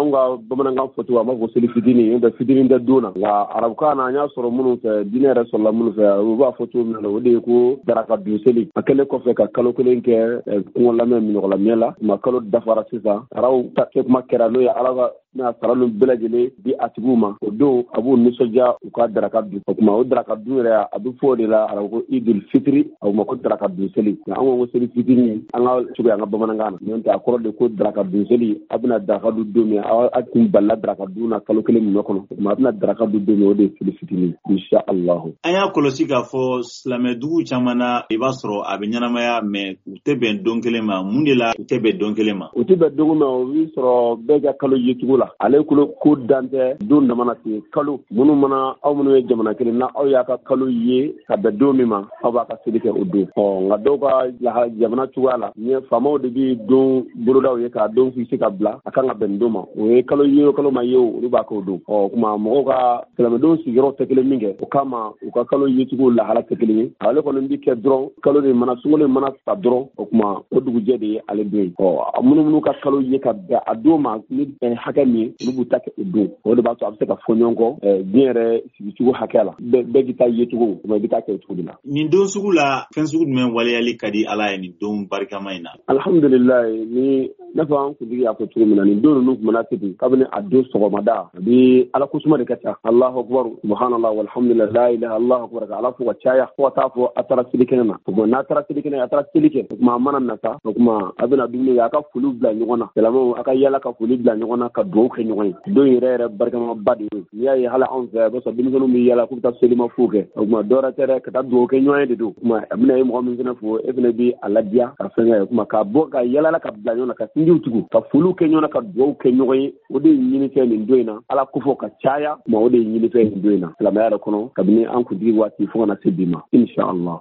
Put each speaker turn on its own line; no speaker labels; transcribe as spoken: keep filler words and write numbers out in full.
an ka bamanankan fɔcogo a b'a fɔ seli fitinin n'o tɛ fitinin tɛ don na nka arabukan na an y'a sɔrɔ minnu fɛ diinɛ yɛrɛ sɔrɔla minnu fɛ u b'a fɔ cogo min na o de ye ko daraka dun seli a kɛlen kɔfɛ ka kalo kelen kɛ kɔngɔ lamɛn minɔgɔlamiyɛ la tuma kalo dafara sisan araw ta kɛ kuma kɛra n'o ye ala ka n'a sara ninnu bɛɛ lajɛlen di a tigiw ma o don a b'u nisɔndiya u ka daraka dun o tuma o daraka dun yɛrɛ a bɛ fɔ o de la arabu ko idul fitiri a ma ko daraka dun seli nka an ko seli fitiri an ka cogo an ka bamanankan na n'o tɛ a kɔrɔ de ko daraka dun seli a bɛna daraka dun don min a tun balila daraka dun na kalo kelen min kɔnɔ o tuma a bɛna daraka dun don min o de ye seli fitiri insha allahu.
An y'a kɔlɔsi k'a fɔ silamɛ dugu caman na i b'a sɔrɔ a bɛ ɲɛnamaya mɛ u tɛ bɛn don kelen ma mun de la u tɛ bɛn don kelen ma.
u tɛ bɛn don ma o b'i sɔrɔ bɛɛ ka kalo ye cogo la ale kolo ko dantɛ don damana ten kalo minnu mana aw minnu ye jamana kelen na aw y'a ka kalo ye ka bɛn don min ma aw b'a ka seli kɛ o don ɔ nka dɔw ka jamana cogoya la ni faamaw de bɛ don bolodaw ye k'a don fise ka bila a kan ka bɛn don ma o ye kalo ye o kalo ma ye o olu b'a k'o don ɔ kuma mɔgɔw ka silamɛdenw sigiyɔrɔ tɛ kelen min kɛ o kama u ka kalo yecogo lahala tɛ kelen ye ale kɔni bɛ kɛ dɔrɔn kalo de mana sunkalo mana sa dɔrɔn o kuma o dugujɛ de ye ale don ye ɔ minnu minnu ka kalo ye ka bɛn a don ma ni hakɛ min ye olu b'u ta kɛ o don o de b'a to a bɛ se ka fɔ ɲɔgɔn kɔ diɲɛ yɛrɛ sigicogo hakɛ la bɛɛ bɛ taa yecogo o i bɛ taa kɛ cogo de la.
Nin don sugu la fɛn sugu jumɛn waleyali ka di ala ye nin don barikama in na.
Alhamdulilayi ni ne fɔ an kuntigi y'a fɔ cogo min na nin don ninnu tun mana se kabini a don sɔgɔmada a bɛ ala kusuma de ka ca Allahu akbar subhanallah walhamdulillah la ilaha Allahu akbar ka ala fo ka caya fo ka taa fɔ a taara seli kɛnɛ na o kuma n'a taara seli kɛnɛ a taara seli kɛ o kuma a mana nata o kuma a bɛna dumuni kɛ a ka foliw bila ɲɔgɔn na silamɛw a ka yala ka foli bila ɲɔgɔn na ka dugawu kɛ ɲɔgɔn ye don yɛrɛ yɛrɛ barikama de ye n'i y'a ye hali anw fɛ b'a sɔrɔ denmisɛnninw bɛ yala k'u bɛ taa selimafo kɛ o kuma dɔwɛrɛ tɛ dɛ ka taa dugawu kɛ ɲɔgɔn ye de don o kuma a bɛna ye mɔgɔ min fana fɔ e fana bɛ a ladiya ka fɛn kɛ o kuma ka bɔ ka yala ka bila ɲɔgɔn na ka sinjiw tugu ka foliw kɛ ɲɔgɔn na ka dugawu kɛ ɲɔgɔn ye o de ye ɲinifɛn nin don in na ala ko fɔ ka caya o kuma o de ye ɲinifɛn nin don in na silamɛya yɛrɛ kɔnɔ kabini an kuntigi waati fo ka na se bi ma insha Allah.